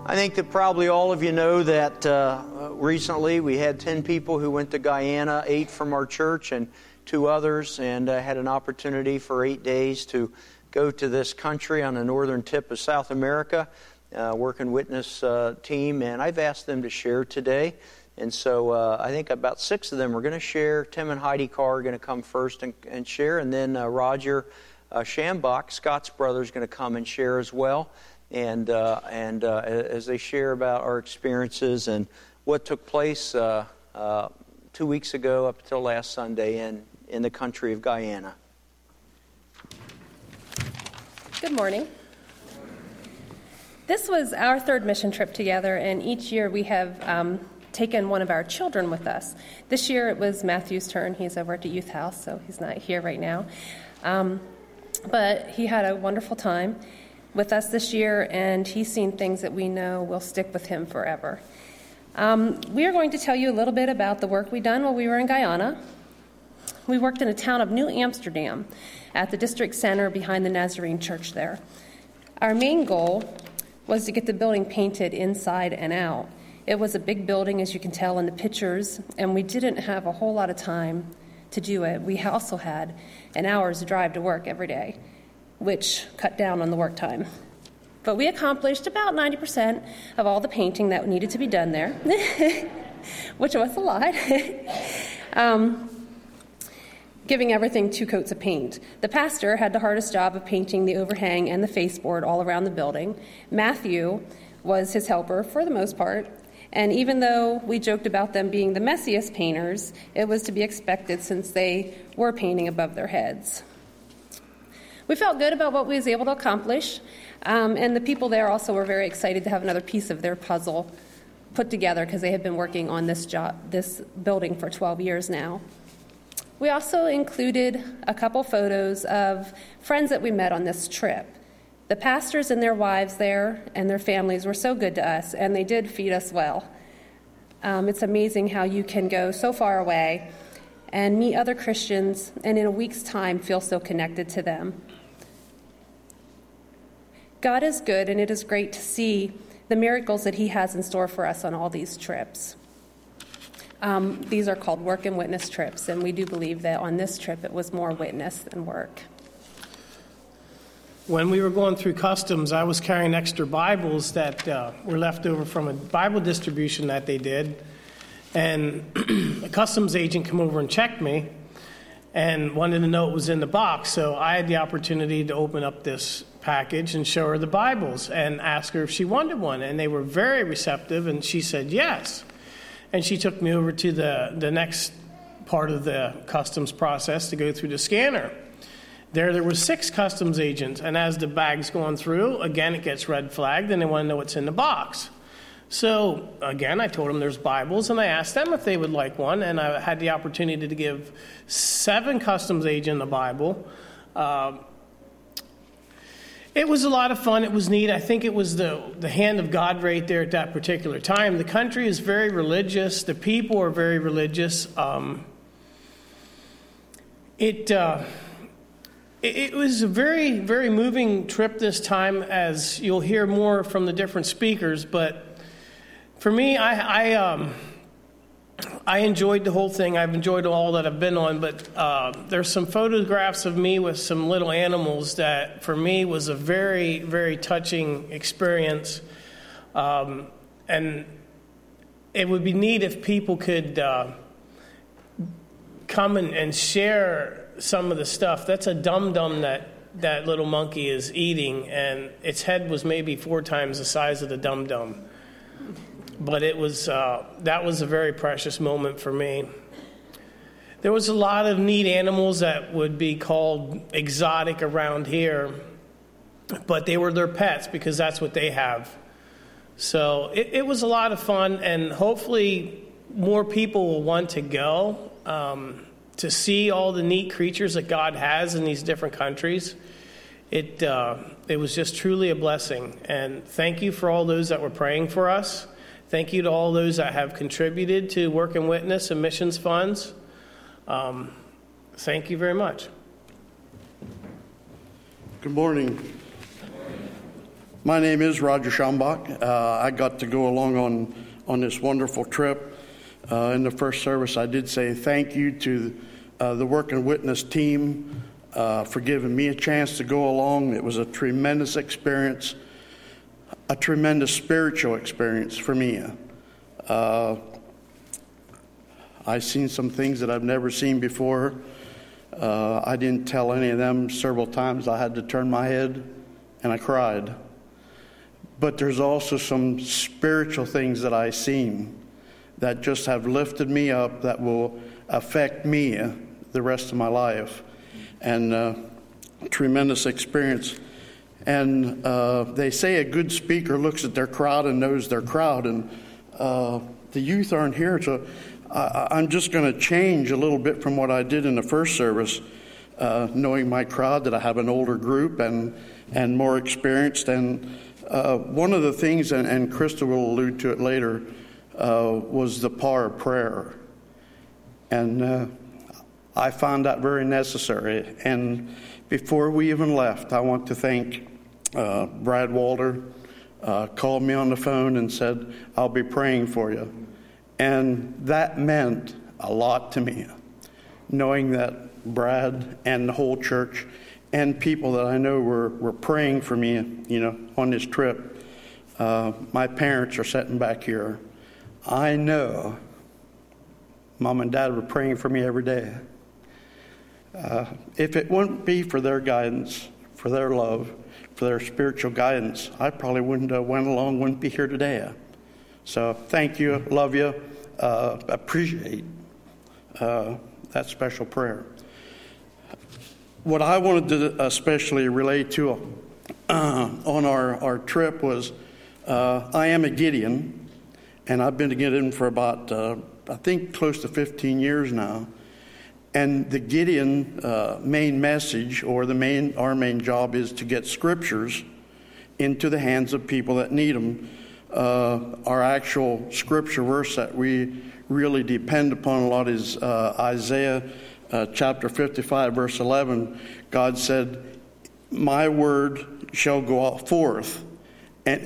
I think that probably all of you know that recently we had 10 people who went to Guyana, 8 from our church and 2 others, and had an opportunity for 8 days to go to this country on the northern tip of South America, working witness team, and I've asked them to share today. And so I think about 6 of them are going to share. Tim and Heidi Carr are going to come first and share, and then Roger Schambach, Scott's brother, is going to come and share as well. And as they share about our experiences and what took place 2 weeks ago up until last Sunday in the country of Guyana. Good morning. This was our 3rd mission trip together, and each year we have taken one of our children with us. This year it was Matthew's turn. He's over at the youth house, so he's not here right now. But he had a wonderful time with us this year, and he's seen things that we know will stick with him forever. We are going to tell you a little bit about the work we done while we were in Guyana. We worked in the town of New Amsterdam at the district center behind the Nazarene church there. Our main goal was to get the building painted inside and out. It was a big building, as you can tell in the pictures, and we didn't have a whole lot of time to do it. We also had an hour's drive to work every day, which cut down on the work time. But we accomplished about 90% of all the painting that needed to be done there, which was a lot, giving everything 2 coats of paint. The pastor had the hardest job of painting the overhang and the faceboard all around the building. Matthew was his helper for the most part, and even though we joked about them being the messiest painters, it was to be expected since they were painting above their heads. We felt good about what we was able to accomplish, and the people there also were very excited to have another piece of their puzzle put together because they had been working on this building for 12 years now. We also included a couple photos of friends that we met on this trip. The pastors and their wives there and their families were so good to us, and they did feed us well. It's amazing how you can go so far away and meet other Christians, and in a week's time feel so connected to them. God is good, and it is great to see the miracles that he has in store for us on all these trips. These are called work and witness trips, and we do believe that on this trip it was more witness than work. When we were going through customs, I was carrying extra Bibles that were left over from a Bible distribution that they did. And a customs agent came over and checked me and wanted to know what was in the box. So I had the opportunity to open up this package and show her the Bibles and ask her if she wanted one. And they were very receptive, and she said yes. And she took me over to the next part of the customs process to go through the scanner. There were 6 customs agents, and as the bag's going through, again, it gets red flagged, and they want to know what's in the box. So, again, I told them there's Bibles, and I asked them if they would like one, and I had the opportunity to give 7 customs agents a Bible. It was a lot of fun. It was neat. I think it was the hand of God right there at that particular time. The country is very religious. The people are very religious. It was a very, very moving trip this time, as you'll hear more from the different speakers. But for me, I enjoyed the whole thing. I've enjoyed all that I've been on. But there's some photographs of me with some little animals that, for me, was a very, very touching experience. And it would be neat if people could come and share some of the stuff. That's a dum-dum that little monkey is eating, and its head was maybe 4 times the size of the dum-dum. But it was that was a very precious moment for me. There was a lot of neat animals that would be called exotic around here, but they were their pets because that's what they have. So it was a lot of fun, and hopefully more people will want to go to see all the neat creatures that God has in these different countries. It was just truly a blessing. And thank you for all those that were praying for us. Thank you to all those that have contributed to Work and Witness and missions funds. Thank you very much. Good morning. My name is Roger Schambach. I got to go along on this wonderful trip. In the first service, I did say thank you to the Work and Witness team for giving me a chance to go along. It was a tremendous experience, a tremendous spiritual experience for me. I've seen some things that I've never seen before. I didn't tell any of them. Several times I had to turn my head and I cried. But there's also some spiritual things that I've seen that just have lifted me up, that will affect me the rest of my life. And tremendous experience. And they say a good speaker looks at their crowd and knows their crowd. And the youth aren't here, so I'm just going to change a little bit from what I did in the first service, knowing my crowd, that I have an older group and more experienced. And one of the things, and Krista will allude to it later, was the power of prayer. And I found that very necessary. And before we even left, I want to thank Brad Walter. Called me on the phone and said, I'll be praying for you. And that meant a lot to me, knowing that Brad and the whole church and people that I know were praying for me, on this trip. My parents are sitting back here. I know Mom and Dad were praying for me every day. If it wouldn't be for their guidance, for their love, for their spiritual guidance, I probably wouldn't be here today. So thank you, love you, appreciate that special prayer. What I wanted to especially relate to on our trip was I am a Gideon, and I've been a Gideon for about, I think, close to 15 years now. And the Gideon main message, or our main job, is to get scriptures into the hands of people that need them. Our actual scripture verse that we really depend upon a lot is Isaiah chapter 55, verse 11. God said, my word shall go out forth, and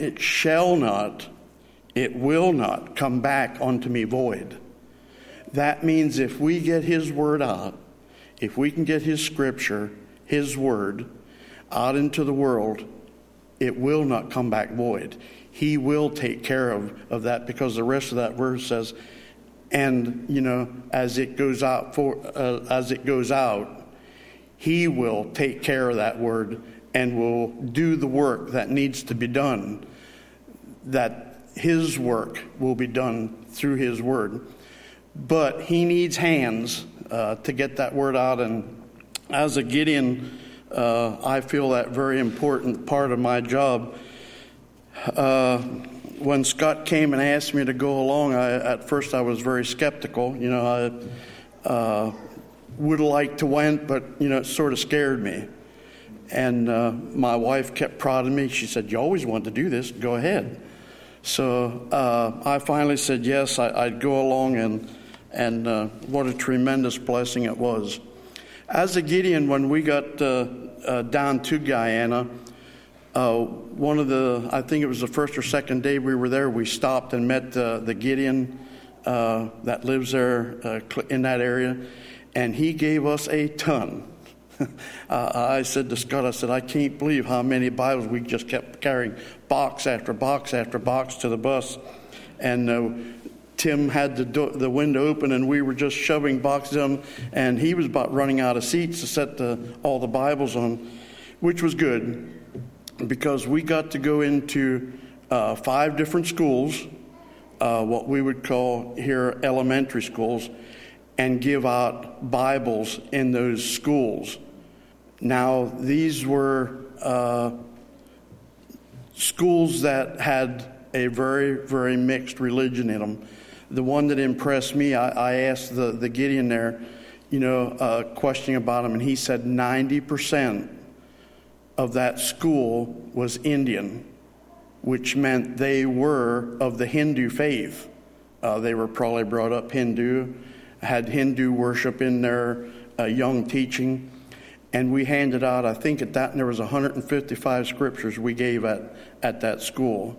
it will not come back unto me void. That means if we get his word out, if we can get his scripture, his word, out into the world, it will not come back void. He will take care of that, because the rest of that verse says, and as it goes out, he will take care of that word and will do the work that needs to be done. That his work will be done through his word. But he needs hands to get that word out. And as a Gideon, I feel that very important part of my job. When Scott came and asked me to go along, at first I was very skeptical. I would have liked to went, but it sort of scared me. And my wife kept prodding me. She said, "You always want to do this. Go ahead." So I finally said yes. I'd go along, and what a tremendous blessing it was. As a Gideon, when we got down to Guyana, I think it was the first or second day we were there, we stopped and met the Gideon that lives there in that area, and he gave us a ton. I said to Scott, I can't believe how many Bibles. We just kept carrying box after box after box to the bus. And Tim had the window open, and we were just shoving boxes in, and he was about running out of seats to set all the Bibles on, which was good, because we got to go into 5 different schools, what we would call here elementary schools, and give out Bibles in those schools. Now, these were schools that had a very, very mixed religion in them. The one that impressed me, I asked the Gideon there, a question about him, and he said 90% of that school was Indian, which meant they were of the Hindu faith. They were probably brought up Hindu, had Hindu worship in their young teaching. And we handed out, I think at that, and there was 155 scriptures we gave at that school.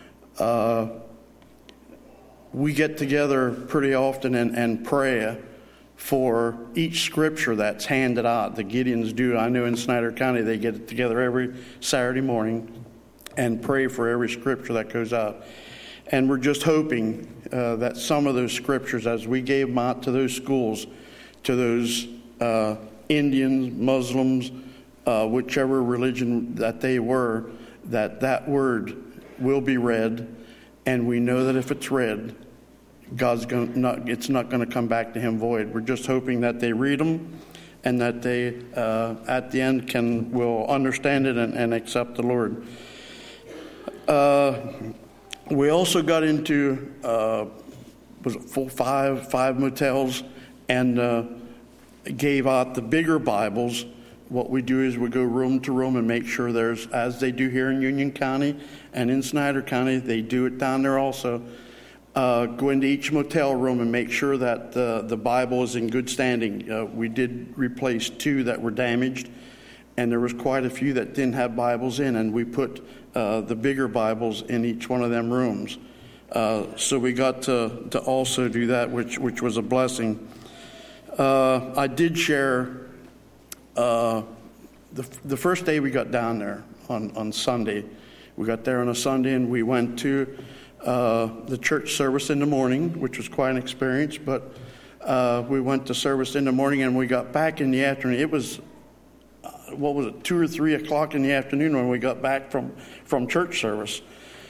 We get together pretty often and pray for each scripture that's handed out. The Gideons do. I know in Snyder County they get together every Saturday morning and pray for every scripture that goes out. And we're just hoping that some of those scriptures, as we gave them out to those schools, to those Indians, Muslims, whichever religion that they were, that word will be read, and we know that if it's read, it's not going to come back to him void. We're just hoping that they read them, and that they at the end will understand it and accept the Lord. We also got into was it five motels, and gave out the bigger Bibles. What we do is we go room to room and make sure there's, as they do here in Union County and in Snyder County, they do it down there also. Go into each motel room and make sure that the Bible is in good standing. We did replace 2 that were damaged, and there was quite a few that didn't have Bibles in, and we put the bigger Bibles in each one of them rooms. So we got to also do that, which was a blessing. I did share the first day we got down there on Sunday. We got there on a Sunday, and we went to the church service in the morning, which was quite an experience. But we went to service in the morning, and we got back in the afternoon. It was 2 or 3 o'clock in the afternoon when we got back from church service.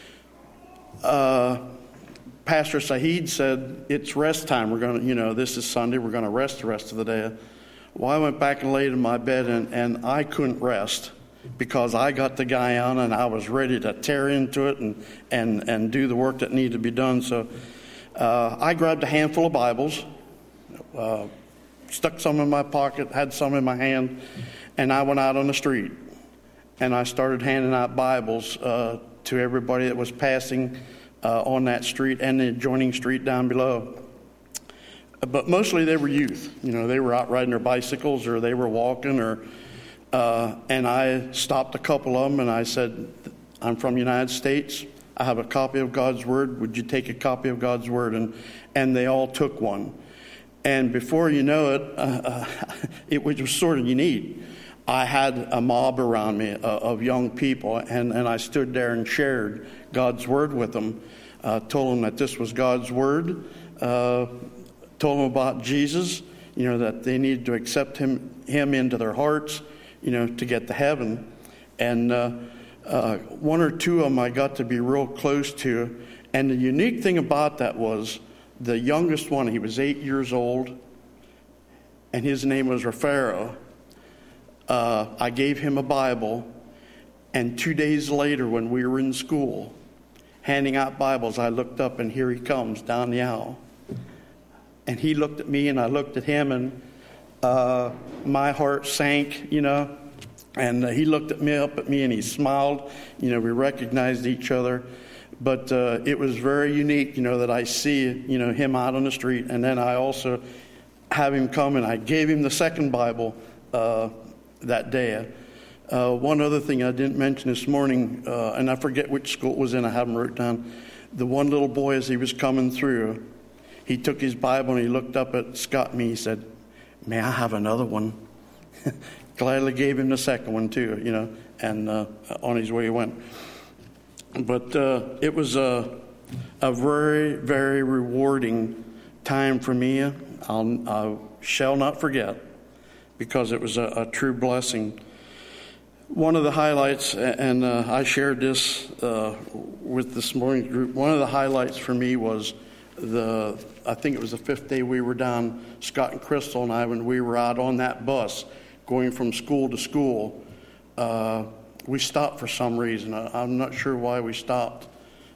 Pastor Saheed said, it's rest time. We're going to, this is Sunday. We're going to rest the rest of the day. Well, I went back and laid in my bed, and I couldn't rest because I got the Guyana, and I was ready to tear into it and do the work that needed to be done. So I grabbed a handful of Bibles, stuck some in my pocket, had some in my hand, and I went out on the street. And I started handing out Bibles to everybody that was passing on that street and the adjoining street down below. But mostly they were youth. They were out riding their bicycles, or they were walking, and I stopped a couple of them and I said, I'm from the United States. I have a copy of God's Word. Would you take a copy of God's Word? And they all took one. And before you know it, it was sort of unique. I had a mob around me of young people, and I stood there and shared God's Word with them. Told them that this was God's Word. Told them about Jesus, that they needed to accept him into their hearts, to get to heaven. And 1 or 2 of them I got to be real close to. And the unique thing about that was the youngest one, he was 8 years old, and his name was Rafaro. I gave him a Bible, and 2 days later when we were in school handing out Bibles, I looked up, and here he comes down the aisle. And he looked at me, and I looked at him, and my heart sank, And he looked at me, and he smiled. We recognized each other. But it was very unique, that I see, him out on the street. And then I also have him come, and I gave him the second Bible that day. One other thing I didn't mention this morning, and I forget which school it was in, I haven't wrote down. The one little boy, as he was coming through, he took his Bible and he looked up at Scott and me. He said, "May I have another one?" Gladly gave him the second one too, and on his way he went. But it was a very, very rewarding time for me. I shall not forget, because it was a true blessing. One of the highlights, and I shared this with this morning's group, one of the highlights for me was I think it was the 5th day we were down, Scott and Crystal and I, when we were out on that bus going from school to school. We stopped for some reason. I'm not sure why we stopped.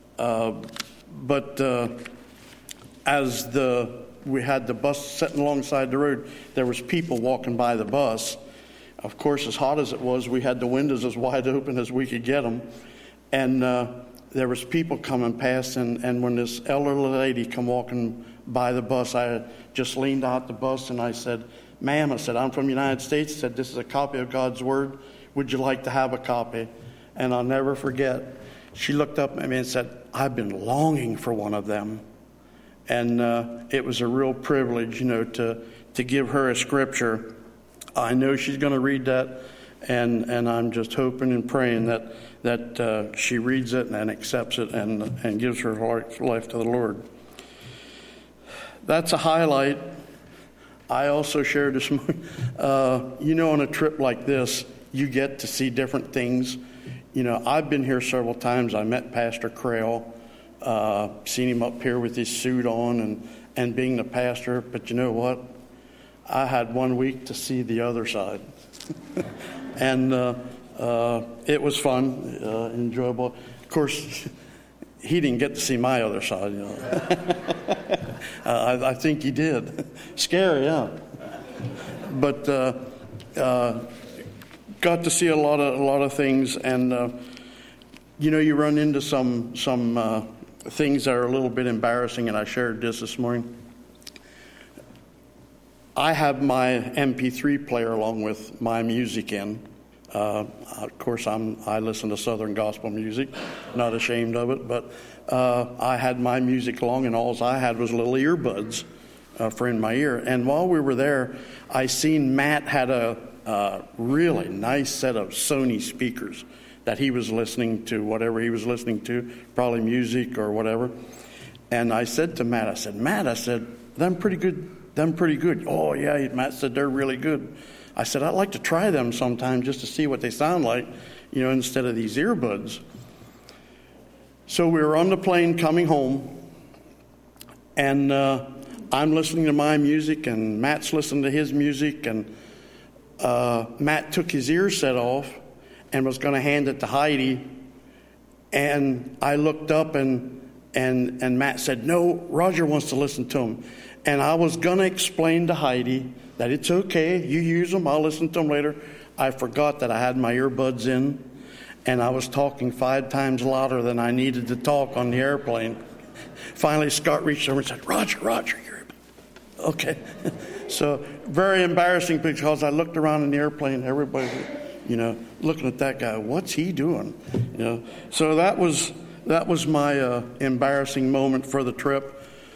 But as we had the bus sitting alongside the road, there was people walking by the bus. Of course, as hot as it was, we had the windows as wide open as we could get them. And there was people coming past, and when this elderly lady come walking by the bus, I just leaned out the bus and I said, "Ma'am," I said, "I'm from the United States." I said, "This is a copy of God's Word. Would you like to have a copy?" And I'll never forget, she looked up at me and said, "I've been longing for one of them." And it was a real privilege, to give her a scripture. I know she's going to read that, and I'm just hoping and praying that she reads it and accepts it and gives her life to the Lord. That's a highlight. I also shared this morning, on a trip like this, you get to see different things. I've been here several times. I met Pastor Crail, seen him up here with his suit on and being the pastor. But you know what? I had 1 week to see the other side. And it was fun, enjoyable. Of course, he didn't get to see my other side. I think he did. Scary, yeah. But got to see a lot of things, and you run into some things that are a little bit embarrassing. And I shared this morning. I have my MP3 player along with my music in. Of course, I listen to Southern gospel music, not ashamed of it, but I had my music along, and all I had was little earbuds for in my ear. And while we were there, I seen Matt had a really nice set of Sony speakers that he was listening to, whatever he was listening to, probably music or whatever. And I said to Matt, "Them pretty good. "Oh, yeah," Matt said, "they're really good." I said, "I'd like to try them sometime just to see what they sound like, instead of these earbuds." So we were on the plane coming home, and I'm listening to my music, and Matt's listening to his music, and Matt took his ear set off and was going to hand it to Heidi, and I looked up, and Matt said, "No, Roger wants to listen to him." And I was going to explain to Heidi that it's okay, you use them, I'll listen to them later. I forgot that I had my earbuds in, and I was talking 5 times louder than I needed to talk on the airplane. Finally, Scott reached over and said, Roger, you're okay. So very embarrassing, because I looked around in the airplane, everybody, looking at that guy, what's he doing? So that was my embarrassing moment for the trip.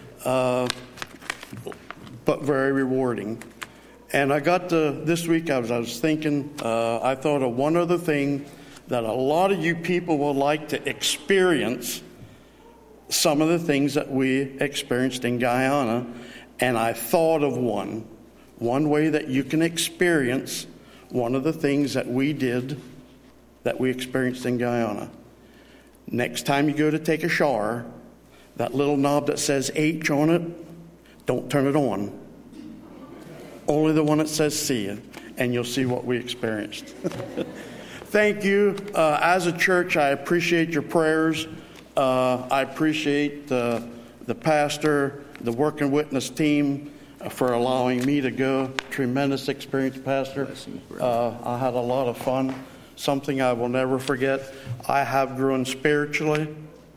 But very rewarding. And I got this week, I was thinking, I thought of one other thing that a lot of you people would like to experience, some of the things that we experienced in Guyana. And I thought of one way that you can experience one of the things that we did, that we experienced in Guyana. Next time you go to take a shower, that little knob that says H on it, don't turn it on. Only the one that says see, and you'll see what we experienced. Thank you. As a church, I appreciate your prayers. I appreciate the pastor, the Working Witness team for allowing me to go. Tremendous experience, Pastor. I had a lot of fun. Something I will never forget. I have grown spiritually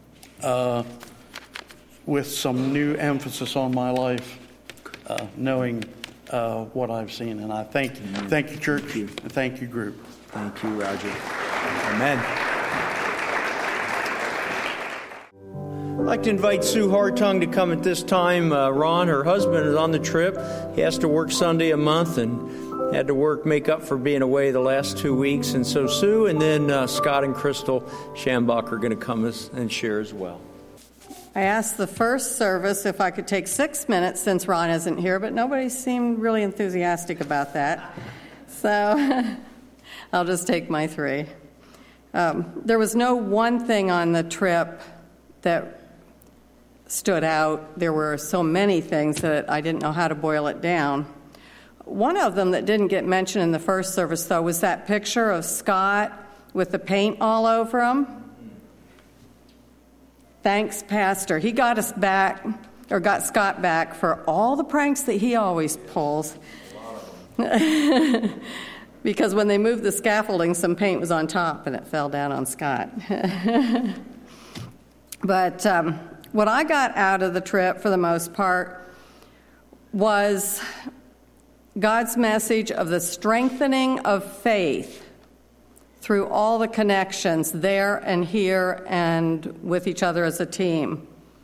with some new emphasis on my life, knowing what I've seen. And I thank you, church, and thank you, group. Thank you, Roger. Amen. I'd like to invite Sue Hartung to come at this time. Ron, her husband, is on the trip. He has to work Sunday a month and had to make up for being away the last 2 weeks. And so Sue and then Scott and Crystal Shambach are going to come and share as well. I asked the first service if I could take 6 minutes since Ron isn't here, but nobody seemed really enthusiastic about that. So I'll just take my 3. There was no one thing on the trip that stood out. There were so many things that I didn't know how to boil it down. One of them that didn't get mentioned in the first service, though, was that picture of Scott with the paint all over him. Thanks, Pastor. He got us back, or got Scott back, for all the pranks that he always pulls. Because when they moved the scaffolding, some paint was on top and it fell down on Scott. But what I got out of the trip, for the most part, was God's message of the strengthening of faith through all the connections there and here and with each other as a team.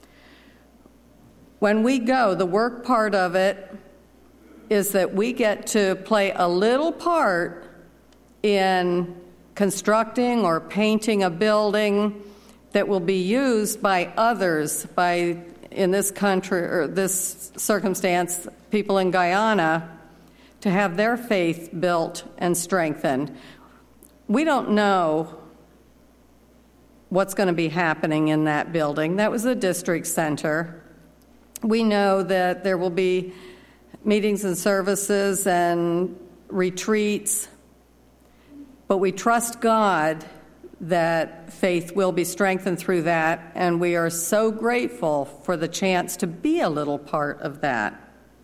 When we go, the work part of it is that we get to play a little part in constructing or painting a building that will be used by others, in this country or this circumstance, people in Guyana, to have their faith built and strengthened. We don't know what's going to be happening in that building. That was the district center. We know that there will be meetings and services and retreats, but we trust God that faith will be strengthened through that, and we are so grateful for the chance to be a little part of that.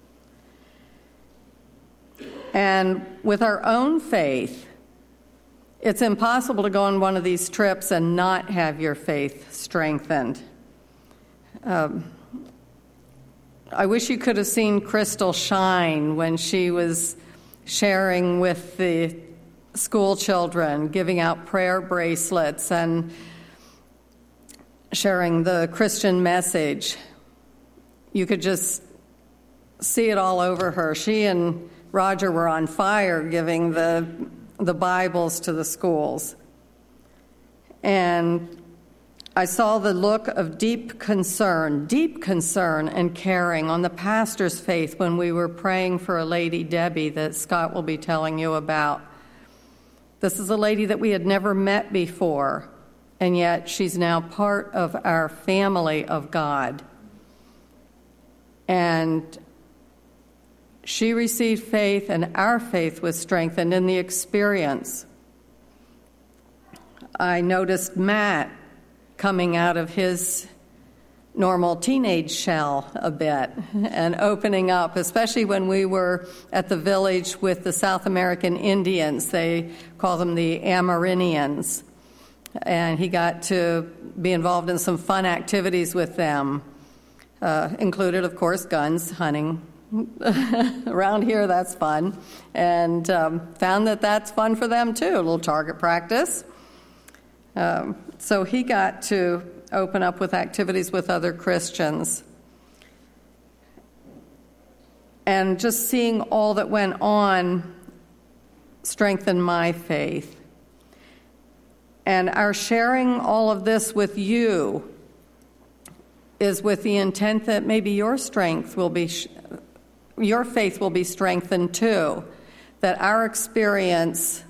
And with our own faith, it's impossible to go on one of these trips and not have your faith strengthened. I wish you could have seen Crystal shine when she was sharing with the school children, giving out prayer bracelets and sharing the Christian message. You could just see it all over her. She and Roger were on fire giving the Bibles to the schools. And I saw the look of deep concern and caring on the pastor's faith when we were praying for a lady, Debbie, that Scott will be telling you about. This is a lady that we had never met before, and yet she's now part of our family of God. And she received faith, and our faith was strengthened in the experience. I noticed Matt coming out of his normal teenage shell a bit and opening up, especially when we were at the village with the South American Indians. They call them the Amerindians. And he got to be involved in some fun activities with them, included, of course, guns, hunting. Around here, that's fun. And found that that's fun for them, too, a little target practice. So he got to open up with activities with other Christians. And just seeing all that went on strengthened my faith. And our sharing all of this with you is with the intent that maybe your strength will be, your faith will be strengthened too. That our experience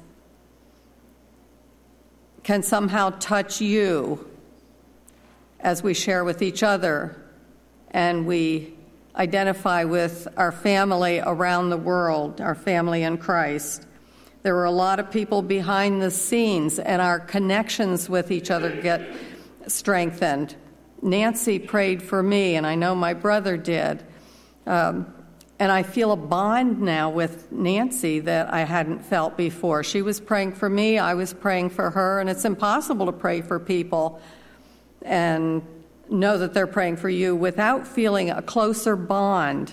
can somehow touch you as we share with each other and we identify with our family around the world, our family in Christ. There were a lot of people behind the scenes, and our connections with each other get strengthened. Nancy prayed for me, and I know my brother did. And I feel a bond now with Nancy that I hadn't felt before. She was praying for me, I was praying for her, and it's impossible to pray for people and know that they're praying for you without feeling a closer bond.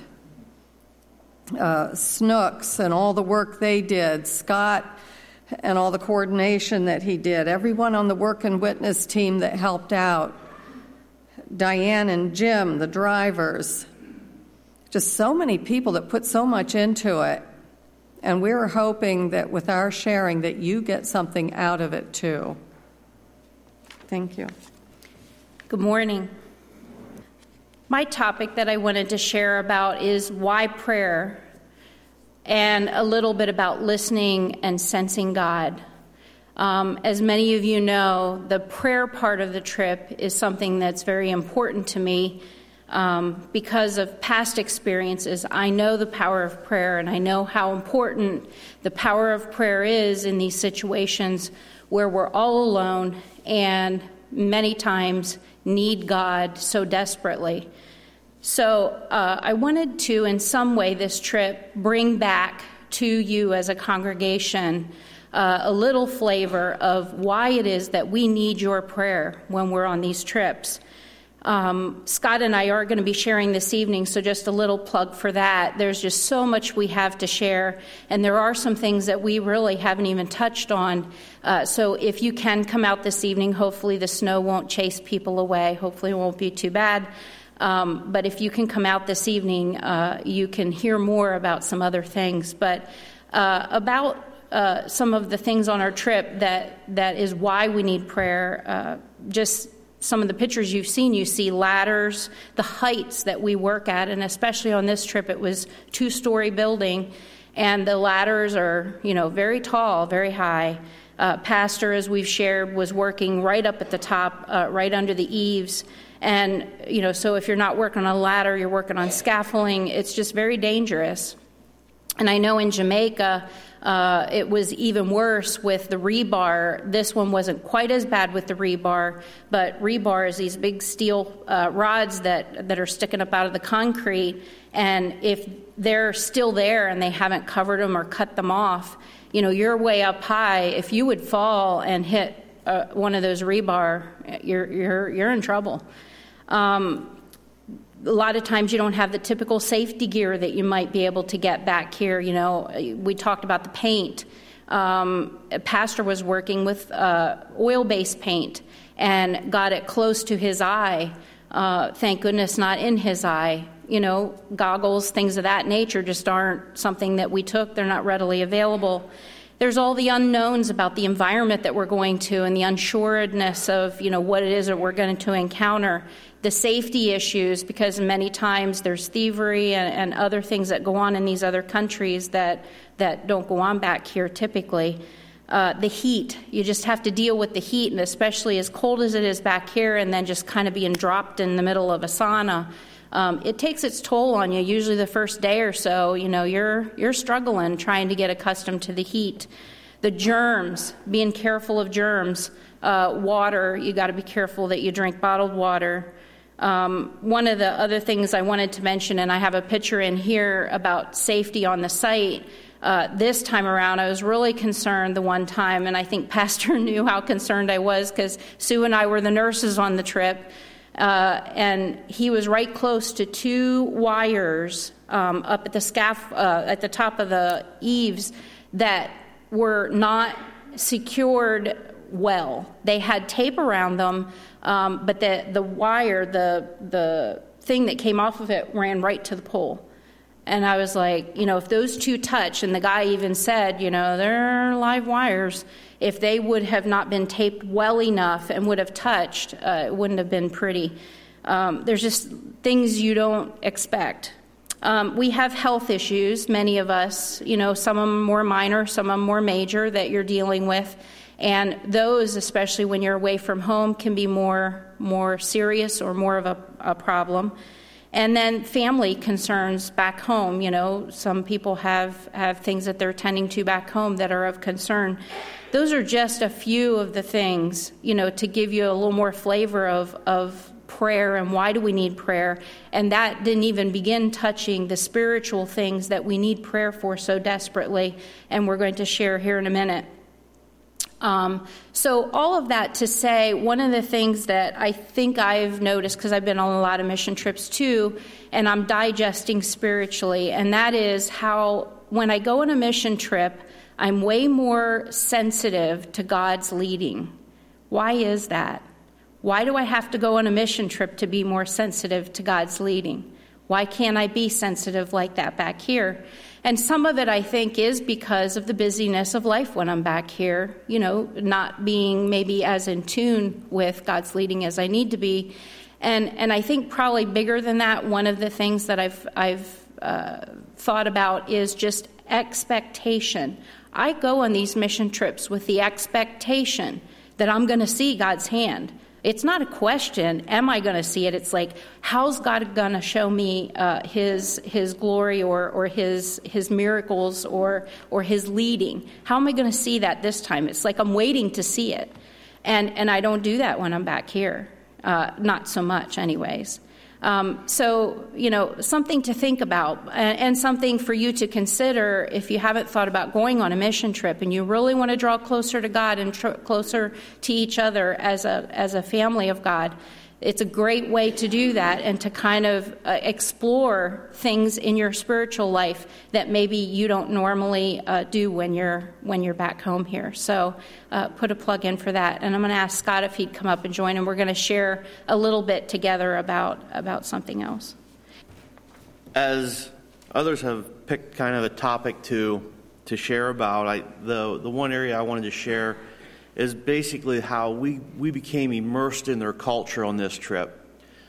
Snooks and all the work they did, Scott and all the coordination that he did, everyone on the work and witness team that helped out, Diane and Jim, the drivers, just so many people that put so much into it. And we're hoping that with our sharing that you get something out of it too. Thank you. Good morning. My topic that I wanted to share about is why prayer, and a little bit about listening and sensing God. As many of you know, the prayer part of the trip is something that's very important to me. Because of past experiences, I know the power of prayer, and I know how important the power of prayer is in these situations where we're all alone and many times need God so desperately. So I wanted to, in some way, this trip, bring back to you as a congregation a little flavor of why it is that we need your prayer when we're on these trips. Scott and I are going to be sharing this evening, so just a little plug for that. There's just so much we have to share, and there are some things that we really haven't even touched on. So if you can come out this evening, hopefully the snow won't chase people away. Hopefully it won't be too bad. But if you can come out this evening, you can hear more about some other things. But about some of the things on our trip that is why we need prayer, just some of the pictures you've seen, you see ladders, the heights that we work at, and especially on this trip, it was 2-story building, and the ladders are, very tall, very high. Pastor, as we've shared, was working right up at the top, right under the eaves, and, so if you're not working on a ladder, you're working on scaffolding. It's just very dangerous. And I know in Jamaica, it was even worse with the rebar. This one wasn't quite as bad with the rebar, but rebar is these big steel rods that are sticking up out of the concrete, and if they're still there and they haven't covered them or cut them off, you're way up high. If you would fall and hit one of those rebar, you're in trouble. A lot of times you don't have the typical safety gear that you might be able to get back here. We talked about the paint. A pastor was working with oil-based paint and got it close to his eye. Thank goodness not in his eye. Goggles, things of that nature just aren't something that we took. They're not readily available. There's all the unknowns about the environment that we're going to and the unsureness of, what it is that we're going to encounter. The safety issues, because many times there's thievery and other things that go on in these other countries that don't go on back here typically. The heat, you just have to deal with the heat, and especially as cold as it is back here and then just kind of being dropped in the middle of a sauna. It takes its toll on you. Usually the first day or so, you're struggling trying to get accustomed to the heat. The germs, being careful of germs. Water, you got to be careful that you drink bottled water. One of the other things I wanted to mention, and I have a picture in here about safety on the site. This time around, I was really concerned the one time, and I think Pastor knew how concerned I was because Sue and I were the nurses on the trip. And he was right close to 2 wires up at the at the top of the eaves that were not secured well. They had tape around them, but the wire, the thing that came off of it, ran right to the pole. And I was like, if those 2 touch, and the guy even said, they're live wires. If they would have not been taped well enough and would have touched, it wouldn't have been pretty. There's just things you don't expect. We have health issues, many of us, some of them more minor, some of them more major that you're dealing with. And those, especially when you're away from home, can be more serious or more of a problem. And then family concerns back home. Some people have things that they're tending to back home that are of concern. Those are just a few of the things, to give you a little more flavor of prayer and why do we need prayer. And that didn't even begin touching the spiritual things that we need prayer for so desperately, and we're going to share here in a minute. So all of that to say, one of the things that I think I've noticed, because I've been on a lot of mission trips too, and I'm digesting spiritually, and that is how when I go on a mission trip, I'm way more sensitive to God's leading. Why is that? Why do I have to go on a mission trip to be more sensitive to God's leading? Why can't I be sensitive like that back here? And some of it, I think, is because of the busyness of life when I'm back here, not being maybe as in tune with God's leading as I need to be. And I think probably bigger than that, one of the things that I've thought about is just expectation. I go on these mission trips with the expectation that I'm going to see God's hand. It's not a question, am I going to see it? It's like, how's God going to show me his glory or his miracles or his leading? How am I going to see that this time? It's like I'm waiting to see it. And I don't do that when I'm back here. Not so much anyways. So, something to think about and something for you to consider if you haven't thought about going on a mission trip and you really want to draw closer to God and closer to each other as a family of God. It's a great way to do that and to kind of explore things in your spiritual life that maybe you don't normally do when you're back home here. So put a plug in for that. And I'm going to ask Scott if he'd come up and join, and we're going to share a little bit together about something else. As others have picked kind of a topic to share about, the one area I wanted to share is basically how we became immersed in their culture on this trip.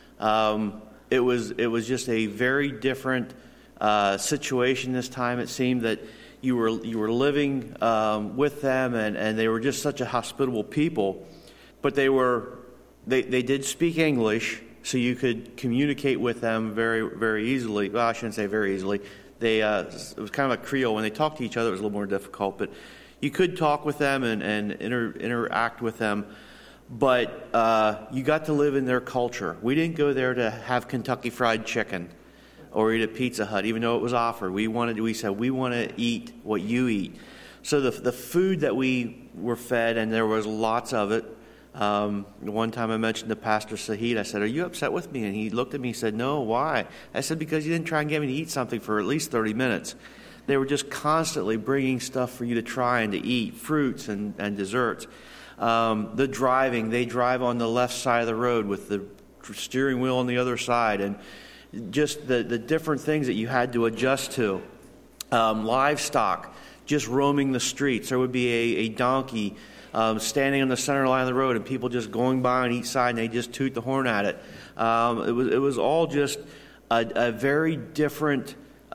It was just a very different situation this time. It seemed that you were living with them, and they were just such a hospitable people. But they did speak English, so you could communicate with them very, very easily. Well, I shouldn't say very easily. It was kind of a Creole. When they talked to each other, it was a little more difficult, but you could talk with them and interact with them, but you got to live in their culture. We didn't go there to have Kentucky Fried Chicken or eat at Pizza Hut, even though it was offered. We said we want to eat what you eat. So the food that we were fed, and there was lots of it. One time I mentioned to Pastor Sahid, I said, "Are you upset with me?" And he looked at me and said, "No, why?" I said, "Because you didn't try and get me to eat something for at least 30 minutes. They were just constantly bringing stuff for you to try and to eat, fruits and desserts. The driving, they drive on the left side of the road with the steering wheel on the other side, and just the different things that you had to adjust to. Livestock, just roaming the streets. There would be a donkey standing on the center line of the road, and people just going by on each side, and they just toot the horn at it. It was all just a very different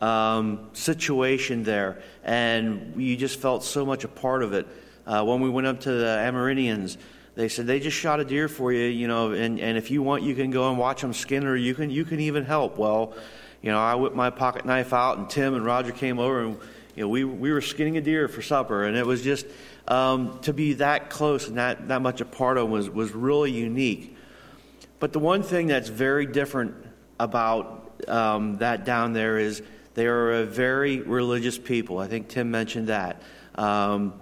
situation there, and you just felt so much a part of it. When we went up to the Amerindians, they said they just shot a deer for you, and if you want, you can go and watch them skin, or you can even help. Well, I whipped my pocket knife out, and Tim and Roger came over, and we were skinning a deer for supper, and it was just to be that close and that much a part of it was really unique. But the one thing that's very different about that down there is they are a very religious people. I think Tim mentioned that. Reverend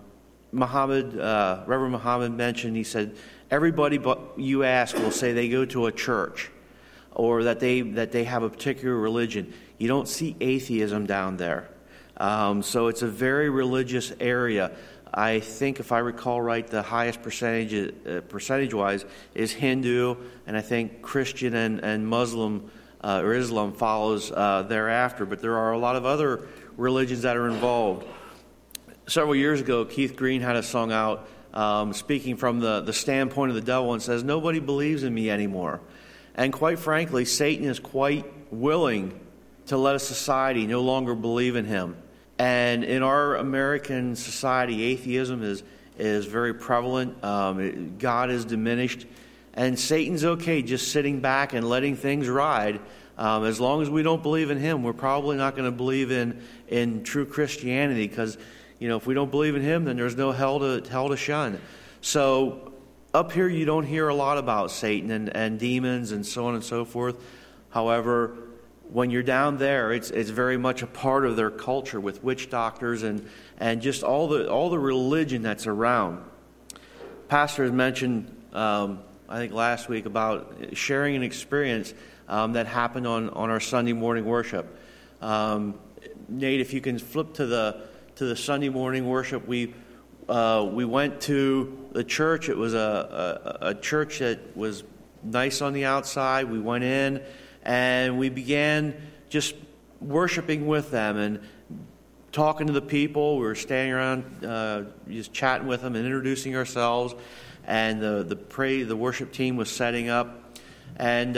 Muhammad mentioned, he said, everybody but you ask will say they go to a church or that they have a particular religion. You don't see atheism down there. So it's a very religious area. I think, if I recall right, the highest percentage-wise is Hindu, and I think Christian and Muslim or Islam follows thereafter, but there are a lot of other religions that are involved. Several years ago, Keith Green had a song out speaking from the standpoint of the devil and says, "Nobody believes in me anymore." And quite frankly, Satan is quite willing to let a society no longer believe in him. And in our American society, atheism is very prevalent. God is diminished. And Satan's okay just sitting back and letting things ride. As long as we don't believe in him, we're probably not going to believe in true Christianity, because if we don't believe in him, then there's no hell to shun. So up here you don't hear a lot about Satan and demons and so on and so forth. However, when you're down there, it's very much a part of their culture with witch doctors and just all the religion that's around. Pastor has mentioned, I think last week, about sharing an experience that happened on our Sunday morning worship. Nate, if you can flip to the Sunday morning worship, we went to the church. It was a church that was nice on the outside. We went in and we began just worshiping with them and talking to the people. We were standing around just chatting with them and introducing ourselves. And the worship team was setting up, and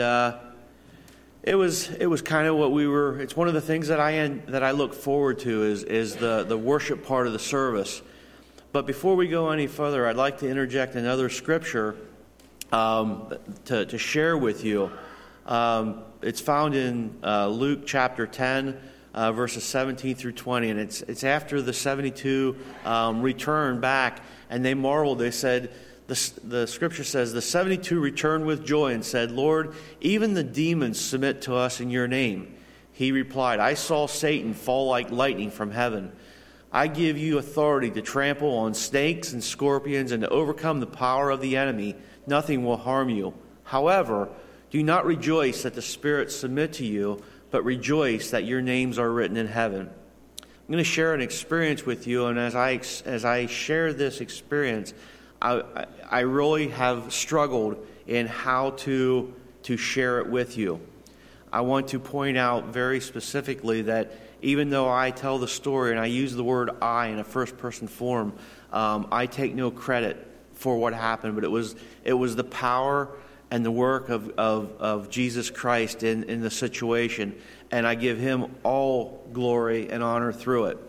it was kind of what we were. It's one of the things that I look forward to is the worship part of the service. But before we go any further, I'd like to interject another scripture to share with you. It's found in Luke chapter 10, verses 17 through 20, and it's after the 72 returned back, and they marveled. They said, the scripture says, the 72 returned with joy and said, "Lord, even the demons submit to us in your name." He replied, "I saw Satan fall like lightning from heaven. I give you authority to trample on snakes and scorpions and to overcome the power of the enemy. Nothing will harm you. However, do not rejoice that the spirits submit to you, but rejoice that your names are written in heaven. I'm going to share an experience with you, and as I share this experience, I really have struggled in how to share it with you. I want to point out very specifically that even though I tell the story and I use the word I in a first-person form, I take no credit for what happened, but it was the power and the work of Jesus Christ in the situation, and I give him all glory and honor through it.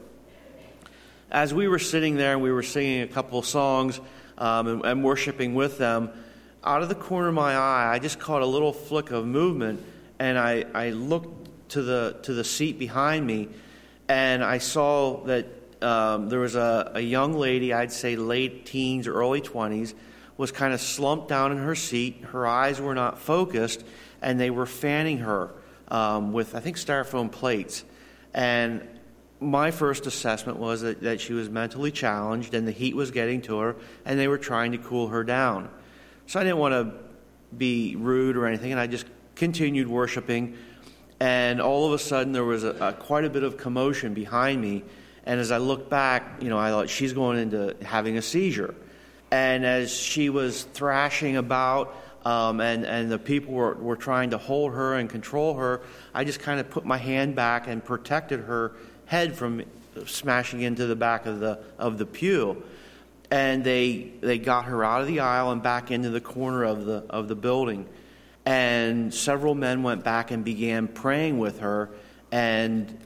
As we were sitting there and we were singing a couple of songs and worshiping with them, out of the corner of my eye, I just caught a little flick of movement, and I looked to the seat behind me, and I saw that there was a young lady, I'd say late teens or early 20s, was kind of slumped down in her seat. Her eyes were not focused, and they were fanning her with, I think, styrofoam plates. And my first assessment was that she was mentally challenged, and the heat was getting to her, and they were trying to cool her down. So I didn't want to be rude or anything, and I just continued worshiping. And all of a sudden, there was quite a bit of commotion behind me. And as I looked back, I thought, she's going into having a seizure. And as she was thrashing about, and the people were trying to hold her and control her, I just kind of put my hand back and protected her head from smashing into the back of the pew. And they got her out of the aisle and back into the corner of the building. And several men went back and began praying with her, and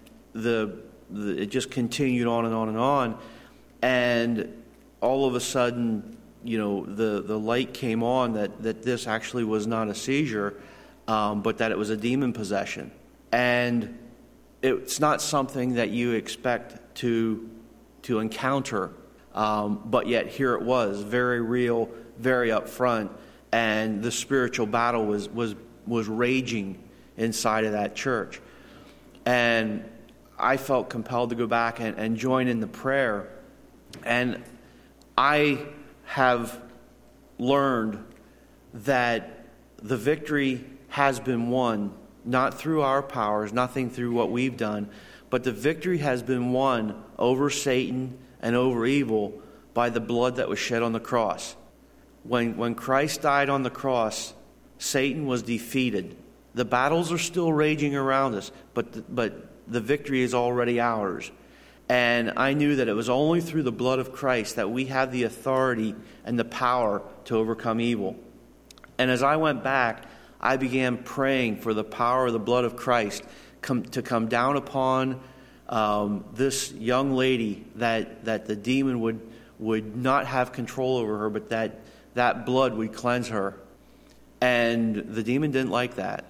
it just continued on and on and on. And all of a sudden, the light came on that this actually was not a seizure, but that it was a demon possession. And it's not something that you expect to encounter, but yet here it was, very real, very upfront, and the spiritual battle was raging inside of that church. And I felt compelled to go back and join in the prayer. And I have learned that the victory has been won, not through our powers, nothing through what we've done, but the victory has been won over Satan and over evil by the blood that was shed on the cross. When Christ died on the cross, Satan was defeated. The battles are still raging around us, but the victory is already ours. And I knew that it was only through the blood of Christ that we have the authority and the power to overcome evil. And as I went back, I began praying for the power of the blood of Christ to come down upon this young lady, that the demon would not have control over her, but that blood would cleanse her. And the demon didn't like that.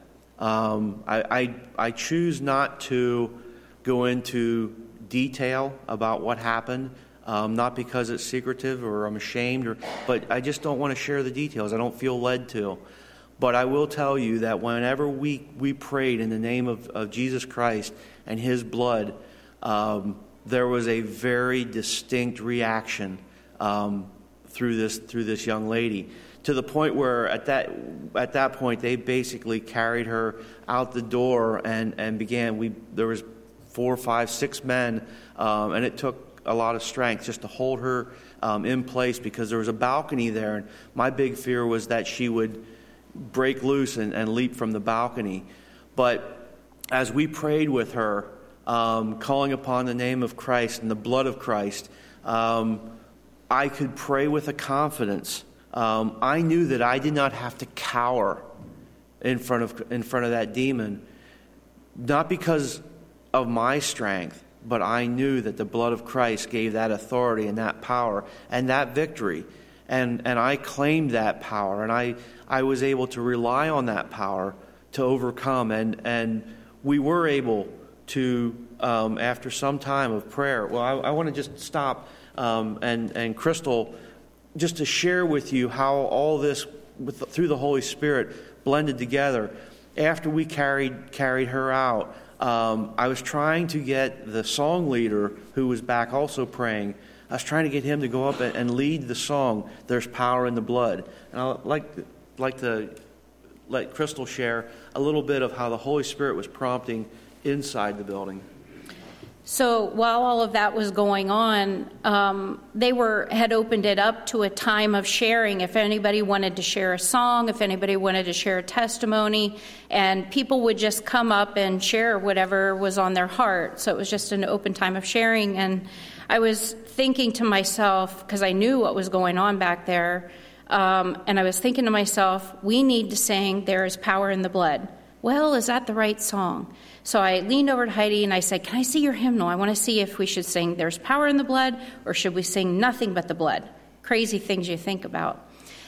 I choose not to go into detail about what happened, not because it's secretive or I'm ashamed, but I just don't want to share the details. I don't feel led to. But I will tell you that whenever we prayed in the name of Jesus Christ and his blood, there was a very distinct reaction through this young lady, to the point where at that point they basically carried her out the door and began. There was 4, 5, 6 men, and it took a lot of strength just to hold her in place, because there was a balcony there, and my big fear was that she would break loose and leap from the balcony. But as we prayed with her, calling upon the name of Christ and the blood of Christ, I could pray with a confidence. I knew that I did not have to cower in front of that demon, not because of my strength, but I knew that the blood of Christ gave that authority and that power and that victory. And I claimed that power, and I was able to rely on that power to overcome. And we were able to, after some time of prayer, well, I want to just stop and Crystal, just to share with you how all this, through the Holy Spirit, blended together. After we carried her out, I was trying to get the song leader, who was back also praying, I was trying to get him to go up and lead the song, "There's Power in the Blood." And I'd like to let Crystal share a little bit of how the Holy Spirit was prompting inside the building. So while all of that was going on, they had opened it up to a time of sharing. If anybody wanted to share a song, if anybody wanted to share a testimony, and people would just come up and share whatever was on their heart. So it was just an open time of sharing. And I was thinking to myself, because I knew what was going on back there, and I was thinking to myself, we need to sing "There is Power in the Blood." Well, is that the right song? So I leaned over to Heidi and I said, can I see your hymnal? I want to see if we should sing "There's Power in the Blood" or should we sing "Nothing But the Blood." Crazy things you think about.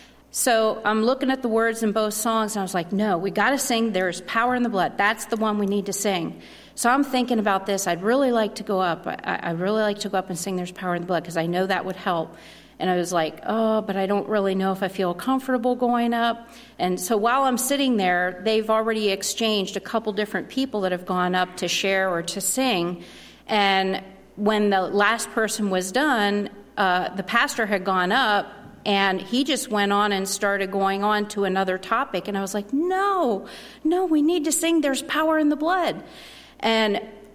So I'm looking at the words in both songs and I was like, no, we got to sing "There's Power in the Blood." That's the one we need to sing. So I'm thinking about this. I'd really like to go up. I'd really like to go up and sing "There's Power in the Blood" because I know that would help. And I was like, oh, but I don't really know if I feel comfortable going up. And so while I'm sitting there, they've already exchanged a couple different people that have gone up to share or to sing. And when the last person was done, the pastor had gone up, and he just went on and started going on to another topic. And I was like, no, we need to sing "There's Power in the Blood." And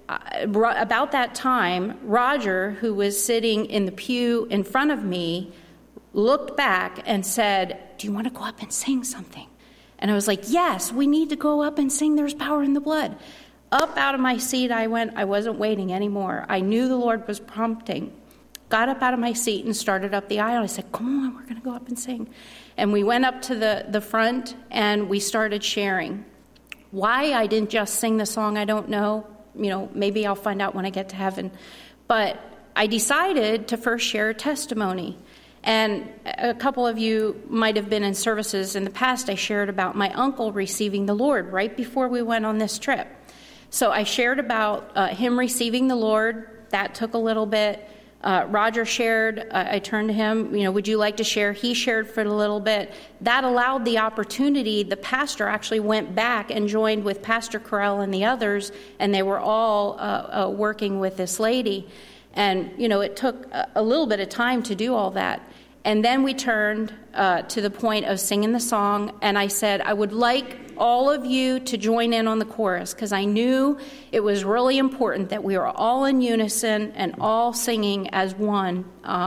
about that time, Roger, who was sitting in the pew in front of me, looked back and said, do you want to go up and sing something? And I was like, yes, we need to go up and sing "There's Power in the Blood." Up out of my seat I went. I wasn't waiting anymore. I knew the Lord was prompting. Got up out of my seat and started up the aisle. I said, come on, we're going to go up and sing. And we went up to the front and we started sharing. Why I didn't just sing the song, I don't know. Maybe I'll find out when I get to heaven. But I decided to first share a testimony. And a couple of you might have been in services in the past. I shared about my uncle receiving the Lord right before we went on this trip. So I shared about him receiving the Lord. That took a little bit. Roger shared. I turned to him, would you like to share? He shared for a little bit. That allowed the opportunity. The pastor actually went back and joined with Pastor Carell and the others, and they were all working with this lady. And, it took a little bit of time to do all that. And then we turned to the point of singing the song, and I said, I would like all of you to join in on the chorus, because I knew it was really important that we were all in unison and all singing as one,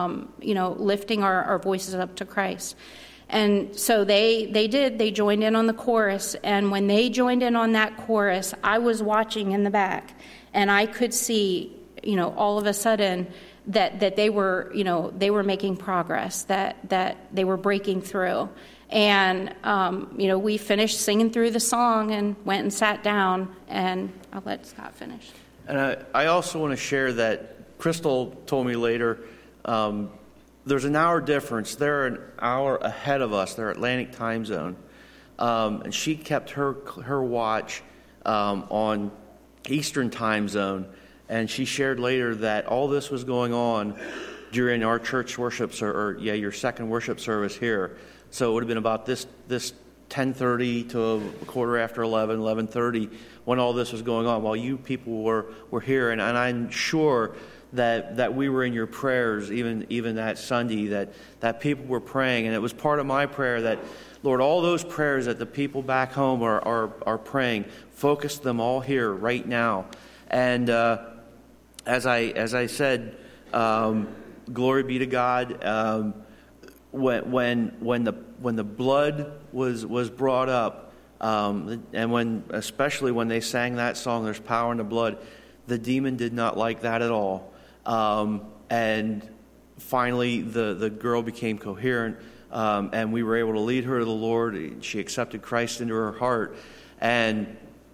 lifting our voices up to Christ. And so they did. They joined in on the chorus, and when they joined in on that chorus, I was watching in the back, and I could see, all of a sudden, that they were making progress, that they were breaking through. And, we finished singing through the song and went and sat down, and I'll let Scott finish. And I also want to share that Crystal told me later, there's an hour difference. They're an hour ahead of us. They're Atlantic time zone. And she kept her watch on Eastern time zone. And she shared later that all this was going on during our church worship, your second worship service here. So it would have been about this 10:30 to a quarter after 11:30 when all this was going on, while you people were here. And I'm sure that we were in your prayers even that Sunday, that people were praying. And it was part of my prayer that, Lord, all those prayers that the people back home are praying, focus them all here right now. And as I said, glory be to God. When the blood was brought up, and especially when they sang that song, "There's Power in the Blood," the demon did not like that at all. And finally, the girl became coherent, and we were able to lead her to the Lord. She accepted Christ into her heart, and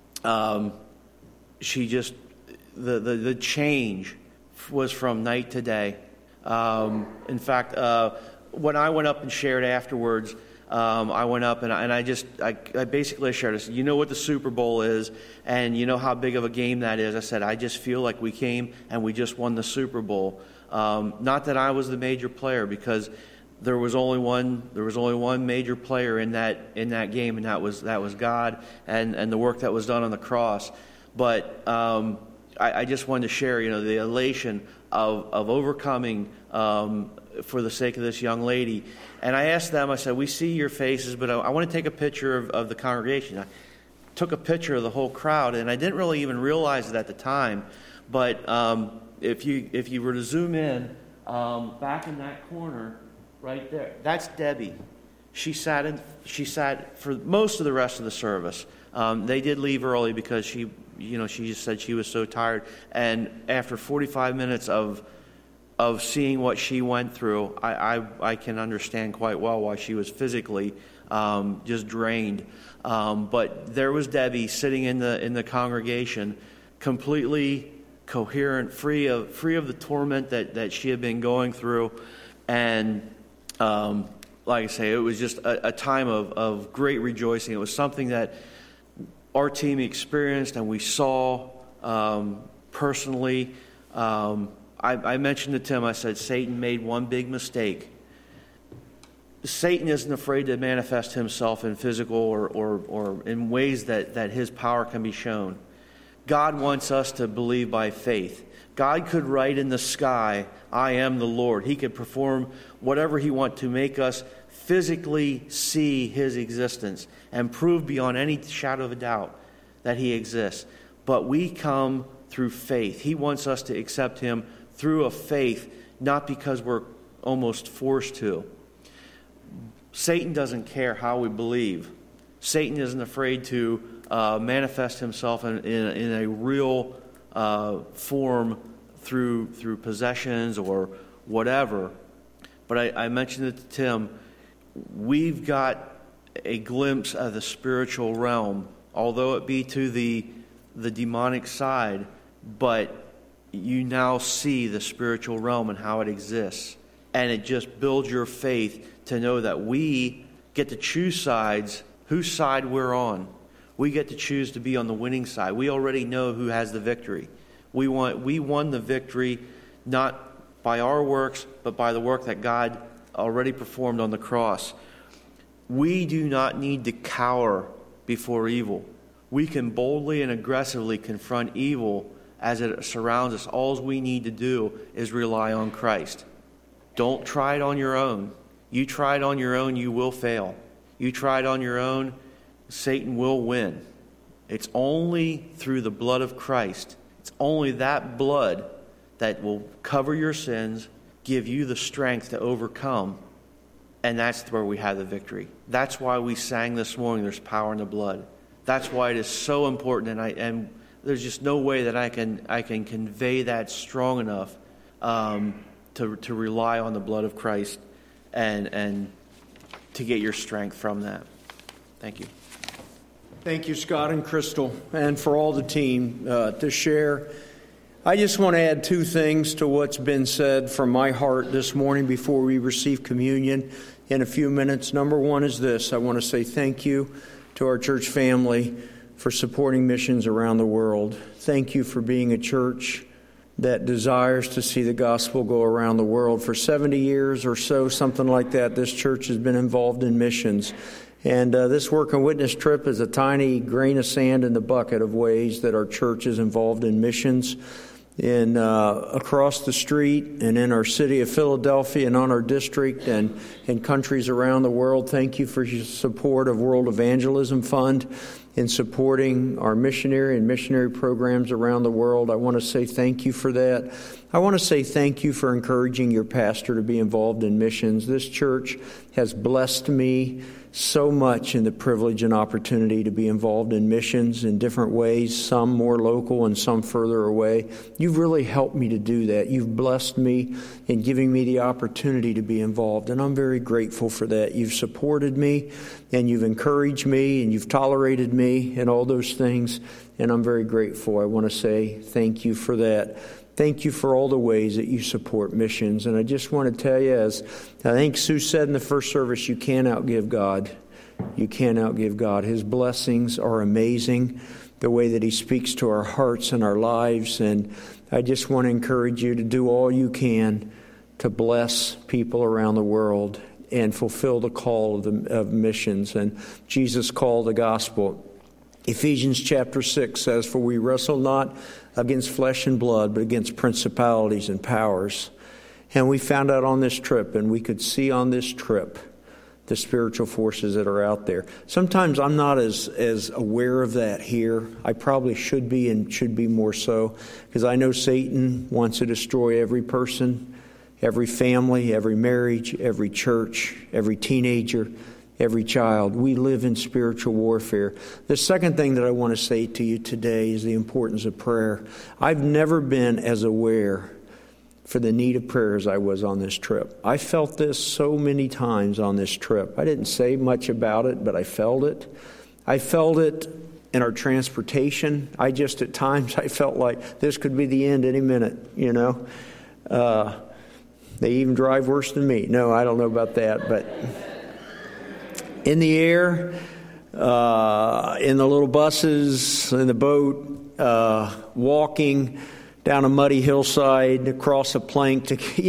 she just the change was from night to day. In fact, when I went up and shared afterwards, I went up and I basically shared. I said, you know what the Super Bowl is, and you know how big of a game that is. I said, I just feel like we came and we just won the Super Bowl. Not that I was the major player, because there was only one major player in that game, and that was God and the work that was done on the cross. But I just wanted to share, the elation of overcoming for the sake of this young lady. And I asked them, I said, we see your faces, but I want to take a picture of the congregation. I took a picture of the whole crowd, and I didn't really even realize it at the time. But if you were to zoom in, back in that corner, right there, that's Debbie. She sat for most of the rest of the service. They did leave early because she just said she was so tired. And after 45 minutes of seeing what she went through, I can understand quite well why she was physically just drained. But there was Debbie sitting in the congregation, completely coherent, free of the torment that she had been going through. And like I say, it was just a time of great rejoicing. It was something that our team experienced and we saw personally. I mentioned to Tim, I said, Satan made one big mistake. Satan isn't afraid to manifest himself in physical or in ways that his power can be shown. God wants us to believe by faith. God could write in the sky, I am the Lord. He could perform whatever he wants to make us physically see his existence and prove beyond any shadow of a doubt that he exists. But we come through faith. He wants us to accept him through a faith, not because we're almost forced to. Satan doesn't care how we believe. Satan isn't afraid to manifest himself in a real form through possessions or whatever. But I mentioned it to Tim. We've got a glimpse of the spiritual realm, although it be to the demonic side, but you now see the spiritual realm and how it exists. And it just builds your faith to know that we get to choose sides, whose side we're on. We get to choose to be on the winning side. We already know who has the victory. We won the victory not by our works, but by the work that God already performed on the cross. We do not need to cower before evil. We can boldly and aggressively confront evil as it surrounds us. All we need to do is rely on Christ. Don't try it on your own. You try it on your own, you will fail. You try it on your own, Satan will win. It's only through the blood of Christ. It's only that blood that will cover your sins, give you the strength to overcome, and that's where we have the victory. That's why we sang this morning, there's power in the blood. That's why it is so important, and there's just no way that I can convey that strong enough to rely on the blood of Christ and to get your strength from that. Thank you. Thank you, Scott and Crystal, and for all the team to share. I just want to add two things to what's been said from my heart this morning before we receive communion in a few minutes. Number one is this. I want to say thank you to our church family for supporting missions around the world. Thank you for being a church that desires to see the gospel go around the world. For 70 years or so, something like that, this church has been involved in missions. And this Work and Witness trip is a tiny grain of sand in the bucket of ways that our church is involved in missions in across the street and in our city of Philadelphia and on our district and in countries around the world. Thank you for your support of World Evangelism Fund in supporting our missionary programs around the world. I want to say thank you for that. I want to say thank you for encouraging your pastor to be involved in missions. This church has blessed me so much in the privilege and opportunity to be involved in missions in different ways, some more local and some further away. You've really helped me to do that. You've blessed me in giving me the opportunity to be involved, and I'm very grateful for that. You've supported me, and you've encouraged me, and you've tolerated me, and all those things, and I'm very grateful. I want to say thank you for that. Thank you for all the ways that you support missions. And I just want to tell you, as I think Sue said in the first service, you can't outgive God. You can't outgive God. His blessings are amazing, the way that he speaks to our hearts and our lives. And I just want to encourage you to do all you can to bless people around the world and fulfill the call of missions and Jesus' call, the gospel. Ephesians chapter 6 says, "For we wrestle not against flesh and blood, but against principalities and powers, And we found out on this trip, and we could see on this trip, the spiritual forces that are out there. Sometimes I'm not as aware of that here. I probably should be, and should be more so, because I know Satan wants to destroy every person, every family, every marriage, every church, every teenager, every child. We live in spiritual warfare. The second thing that I want to say to you today is the importance of prayer. I've never been as aware for the need of prayer as I was on this trip. I felt this so many times on this trip. I didn't say much about it, but I felt it. I felt it in our transportation. At times, I felt like this could be the end any minute, you know. They even drive worse than me. No, I don't know about that, but in the air, in the little buses, in the boat, walking down a muddy hillside, across a plank,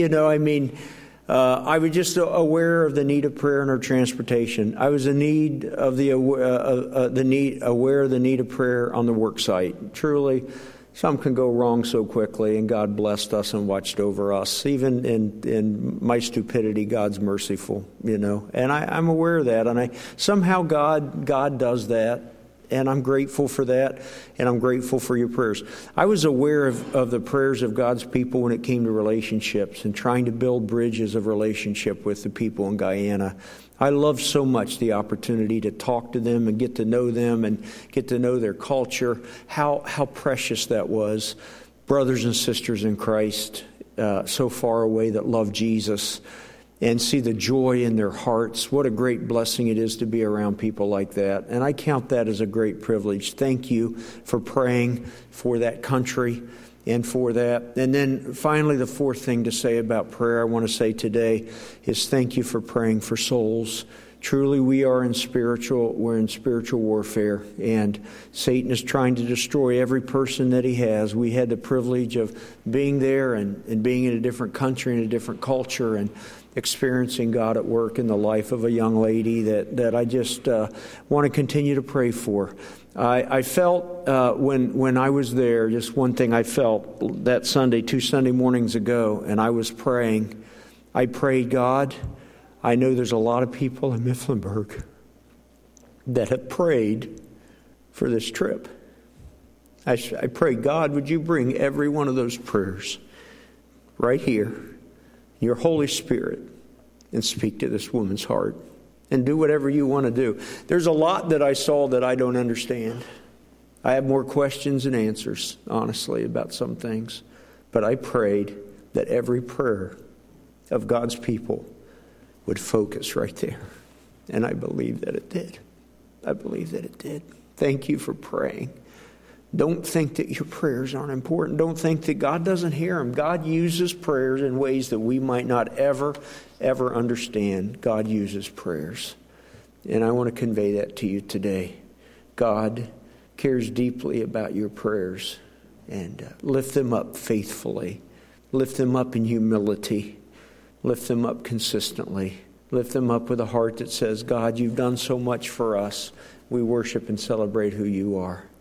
I was just aware of the need of prayer in our transportation. I was aware of the need of prayer on the work site. Truly, some can go wrong so quickly, and God blessed us and watched over us. Even in my stupidity, God's merciful, and I'm aware of that. And somehow God does that. And I'm grateful for that, and I'm grateful for your prayers. I was aware of the prayers of God's people when it came to relationships and trying to build bridges of relationship with the people in Guyana. I love so much the opportunity to talk to them and get to know them and get to know their culture, how precious that was. Brothers and sisters in Christ, so far away that love Jesus, and see the joy in their hearts. What a great blessing it is to be around people like that. And I count that as a great privilege. Thank you for praying for that country and for that. And then finally, the fourth thing to say about prayer I want to say today is thank you for praying for souls. Truly, we're in spiritual warfare, and Satan is trying to destroy every person that he has. We had the privilege of being there and being in a different country and a different culture and experiencing God at work in the life of a young lady that I just want to continue to pray for. I felt when I was there, just one thing I felt that Sunday, 2 Sunday mornings ago, and I was praying. I prayed, God, I know there's a lot of people in Mifflinburg that have prayed for this trip. I pray, God, would you bring every one of those prayers right here, your Holy Spirit, and speak to this woman's heart and do whatever you want to do. There's a lot that I saw that I don't understand. I have more questions than answers, honestly, about some things. But I prayed that every prayer of God's people would focus right there. And I believe that it did. I believe that it did. Thank you for praying. Don't think that your prayers aren't important. Don't think that God doesn't hear them. God uses prayers in ways that we might not ever understand. God uses prayers. And I want to convey that to you today. God cares deeply about your prayers. And lift them up faithfully. Lift them up in humility. Lift them up consistently. Lift them up with a heart that says, God, you've done so much for us. We worship and celebrate who you are.